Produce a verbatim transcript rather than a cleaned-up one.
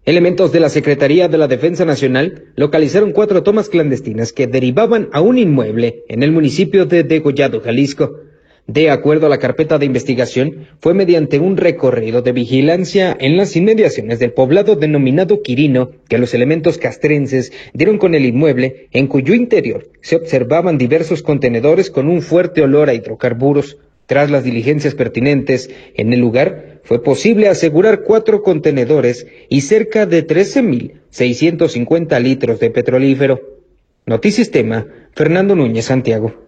Elementos de la Secretaría de la Defensa Nacional localizaron cuatro tomas clandestinas que derivaban a un inmueble en el municipio de Degollado, Jalisco. De acuerdo a la carpeta de investigación, fue mediante un recorrido de vigilancia en las inmediaciones del poblado denominado Quirino que los elementos castrenses dieron con el inmueble, en cuyo interior se observaban diversos contenedores con un fuerte olor a hidrocarburos. Tras las diligencias pertinentes en el lugar, fue posible asegurar cuatro contenedores y cerca de trece mil seiscientos cincuenta litros de petrolífero. Notisistema, Fernando Núñez, Santiago.